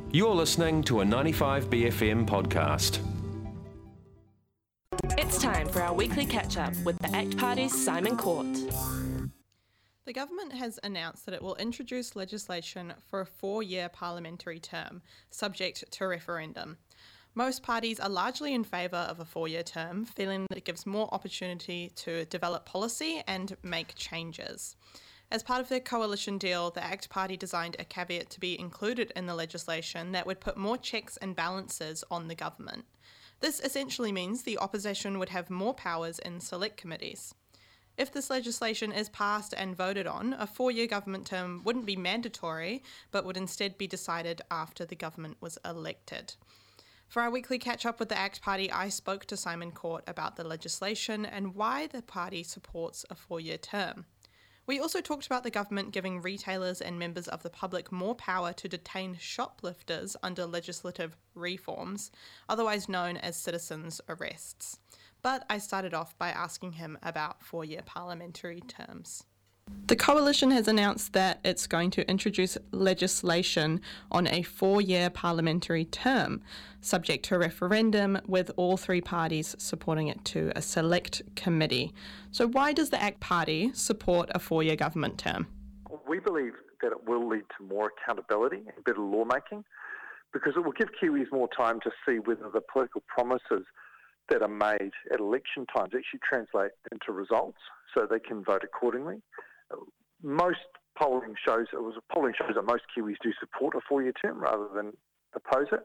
You're listening to a 95BFM podcast. It's time for our weekly catch-up with the ACT Party's Simon Court. The government has announced that it will introduce legislation for a 4-year parliamentary term, subject to referendum. Most parties are largely in favour of a 4-year term, feeling that it gives more opportunity to develop policy and make changes. As part of their coalition deal, the ACT Party designed a caveat to be included in the legislation that would put more checks and balances on the government. This essentially means the opposition would have more powers in select committees. If this legislation is passed and voted on, a 4-year government term wouldn't be mandatory, but would instead be decided after the government was elected. For our weekly catch-up with the ACT Party, I spoke to Simon Court about the legislation and why the party supports a 4-year term. We also talked about the government giving retailers and members of the public more power to detain shoplifters under legislative reforms, otherwise known as citizens' arrests. But I started off by asking him about 4-year parliamentary terms. The coalition has announced that it's going to introduce legislation on a 4-year parliamentary term, subject to a referendum, with all 3 parties supporting it to a select committee. So why does the ACT Party support a 4-year government term? We believe that it will lead to more accountability and better lawmaking, because it will give Kiwis more time to see whether the political promises that are made at election times actually translate into results so they can vote accordingly. Most polling shows that most Kiwis do support a 4-year term rather than oppose it.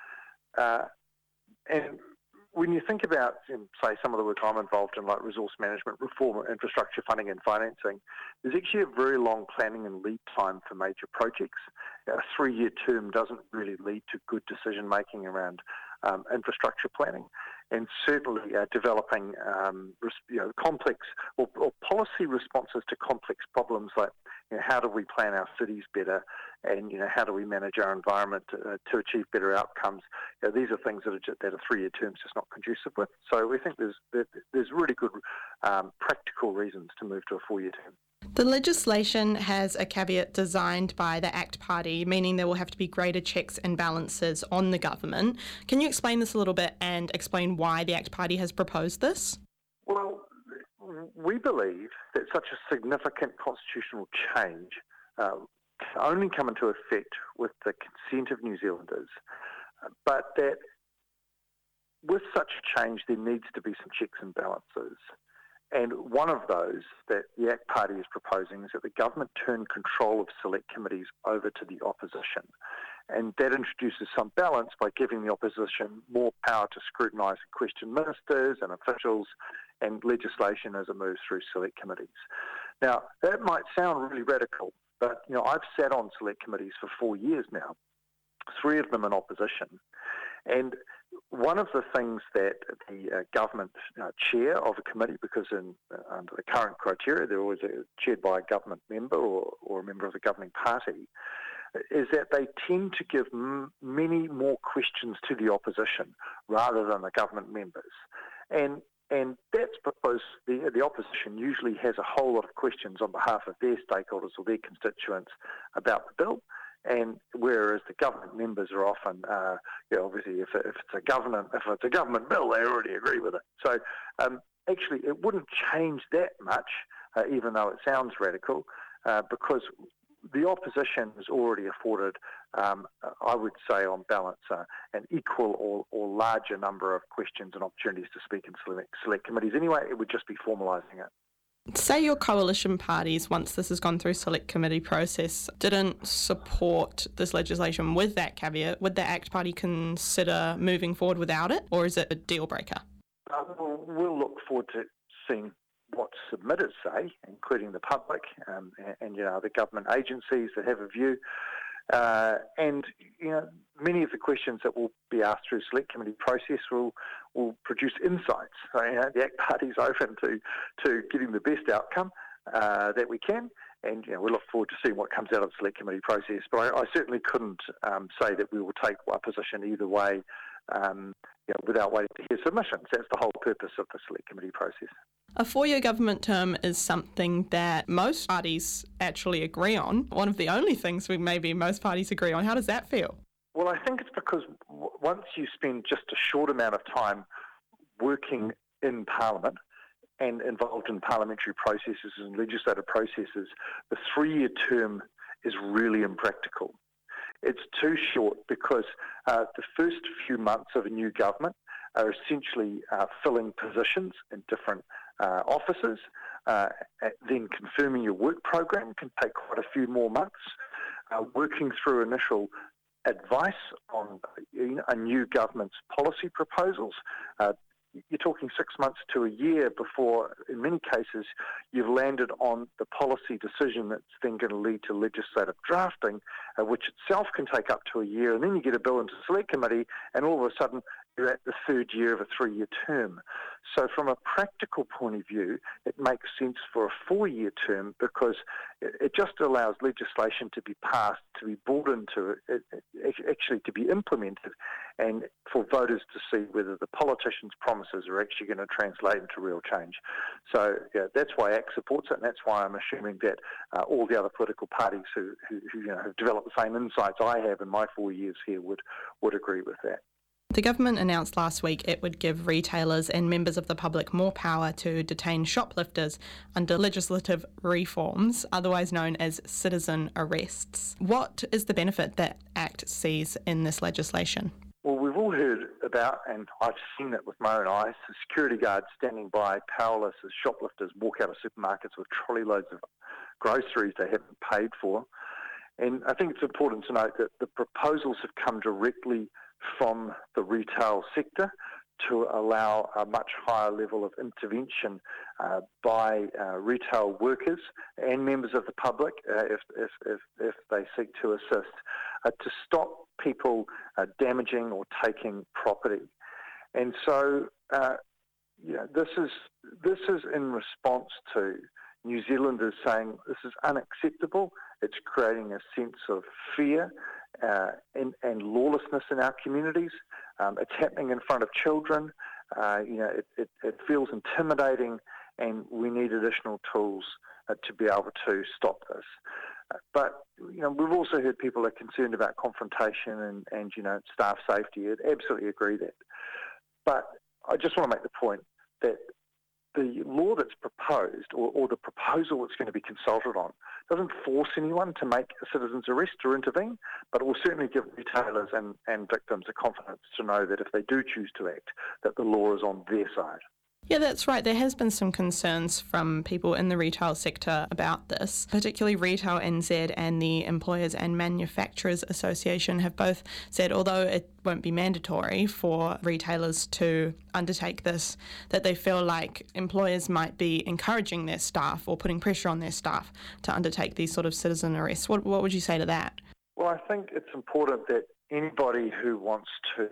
And when you think about, say, some of the work I'm involved in, like resource management, reform, infrastructure funding and financing, there's actually a very long planning and lead time for major projects. A 3-year term doesn't really lead to good decision-making around infrastructure planning, and certainly developing complex or policy responses to complex problems like how do we plan our cities better, and how do we manage our environment to achieve better outcomes. These are things that a 3-year term is just not conducive with. So we think there's really good practical reasons to move to a 4-year term. The legislation has a caveat designed by the ACT Party, meaning there will have to be greater checks and balances on the government. Can you explain this a little bit and explain why the ACT Party has proposed this? Well, we believe that such a significant constitutional change can only come into effect with the consent of New Zealanders, but that with such a change there needs to be some checks and balances. And one of those that the ACT Party is proposing is that the government turn control of select committees over to the opposition. And that introduces some balance by giving the opposition more power to scrutinise and question ministers and officials and legislation as it moves through select committees. Now, that might sound really radical, but I've sat on select committees for 4 years now, 3 of them in opposition. And one of the things that the government chair of a committee, because under the current criteria they're always chaired by a government member or a member of the governing party, is that they tend to give many more questions to the opposition rather than the government members. And that's because the opposition usually has a whole lot of questions on behalf of their stakeholders or their constituents about the bill. And whereas the government members are often, obviously, if it's a government bill, they already agree with it. So actually, it wouldn't change that much, even though it sounds radical, because the opposition is already afforded, I would say, on balance, an equal or larger number of questions and opportunities to speak in select committees. Anyway, it would just be formalising it. Say your coalition parties, once this has gone through select committee process, didn't support this legislation with that caveat, would the ACT Party consider moving forward without it, or is it a deal breaker? We'll look forward to seeing what submitters say, including the public and the government agencies that have a view. And many of the questions that will be asked through the select committee process will produce insights. So, the ACT Party is open to getting the best outcome that we can, and we look forward to seeing what comes out of the select committee process. But I certainly couldn't say that we will take our position either way without waiting to hear submissions. That's the whole purpose of the select committee process. A 4-year government term is something that most parties actually agree on. One of the only things maybe most parties agree on. How does that feel? Well, I think it's because once you spend just a short amount of time working in Parliament and involved in parliamentary processes and legislative processes, the 3-year term is really impractical. It's too short because the first few months of a new government are essentially filling positions in different offices. Then confirming your work program can take quite a few more months. Working through initial advice on a new government's policy proposals. You're talking 6 months to a year before, in many cases, you've landed on the policy decision that's then going to lead to legislative drafting, which itself can take up to a year, and then you get a bill into select committee, and all of a sudden you're at the third year of a 3-year term. So from a practical point of view, it makes sense for a 4-year term because it just allows legislation to be passed, to be brought into it, actually to be implemented, and for voters to see whether the politicians' promises are actually going to translate into real change. So yeah, that's why ACT supports it, and that's why I'm assuming that all the other political parties who have developed the same insights I have in my 4 years here would agree with that. The government announced last week it would give retailers and members of the public more power to detain shoplifters under legislative reforms, otherwise known as citizen arrests. What is the benefit that ACT sees in this legislation? Well, we've all heard about, and I've seen it with my own eyes, the security guards standing by powerless as shoplifters walk out of supermarkets with trolley loads of groceries they haven't paid for. And I think it's important to note that the proposals have come directly from the retail sector to allow a much higher level of intervention by retail workers and members of the public if they seek to assist to stop people damaging or taking property. And so this is in response to New Zealanders saying this is unacceptable. It's creating a sense of fear and lawlessness in our communities. It's happening in front of children. It feels intimidating, and we need additional tools to be able to stop this. But we've also heard people are concerned about confrontation and staff safety. I absolutely agree that. But I just want to make the point that the law that's proposed, or the proposal that's going to be consulted on, doesn't force anyone to make a citizen's arrest or intervene, but it will certainly give retailers and victims the confidence to know that if they do choose to act, that the law is on their side. Yeah, that's right. There has been some concerns from people in the retail sector about this. Particularly Retail NZ and the Employers and Manufacturers Association have both said, although it won't be mandatory for retailers to undertake this, that they feel like employers might be encouraging their staff or putting pressure on their staff to undertake these sort of citizen arrests. What would you say to that? Well, I think it's important that anybody who wants to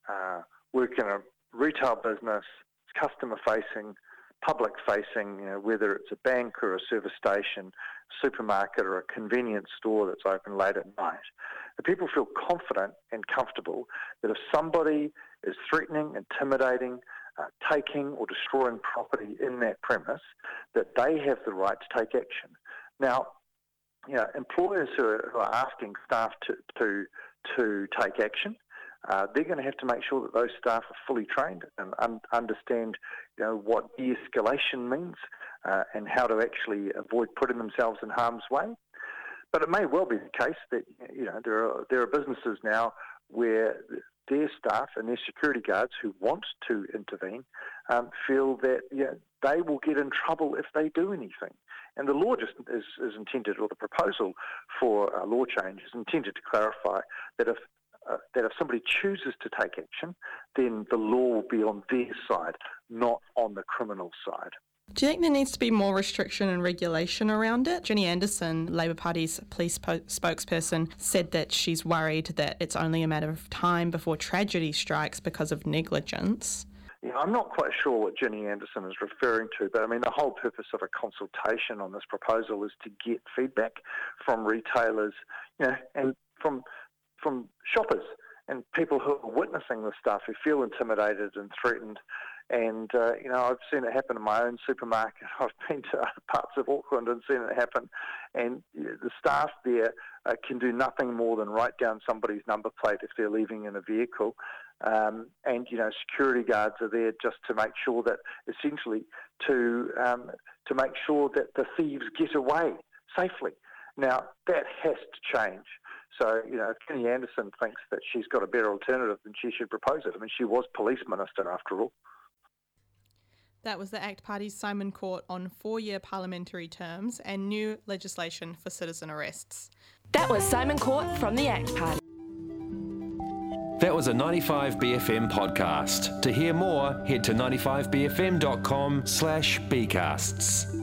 work in a retail business, customer-facing, public-facing, whether it's a bank or a service station, supermarket or a convenience store that's open late at night, that people feel confident and comfortable that if somebody is threatening, intimidating, taking or destroying property in that premise, that they have the right to take action. Now, employers who are asking staff to take action, they're going to have to make sure that those staff are fully trained and understand, what de-escalation means and how to actually avoid putting themselves in harm's way. But it may well be the case that there are businesses now where their staff and their security guards who want to intervene feel that they will get in trouble if they do anything. And the law just is intended, or the proposal for a law change is intended to clarify that if somebody chooses to take action, then the law will be on their side, not on the criminal side. Do you think there needs to be more restriction and regulation around it? Jenny Anderson, Labour Party's police spokesperson, said that she's worried that it's only a matter of time before tragedy strikes because of negligence. Yeah, I'm not quite sure what Jenny Anderson is referring to, but the whole purpose of a consultation on this proposal is to get feedback from retailers, and from shoppers and people who are witnessing this stuff, who feel intimidated and threatened. And, I've seen it happen in my own supermarket. I've been to other parts of Auckland and seen it happen. and the staff there can do nothing more than write down somebody's number plate if they're leaving in a vehicle. And security guards are there just to make sure that, essentially, to make sure that the thieves get away safely. Now, that has to change. So, if Kenny Anderson thinks that she's got a better alternative, then she should propose it. I mean, she was police minister after all. That was the ACT Party's Simon Court on 4-year parliamentary terms and new legislation for citizen arrests. That was Simon Court from the ACT Party. That was a 95BFM podcast. To hear more, head to 95bfm.com/bcasts.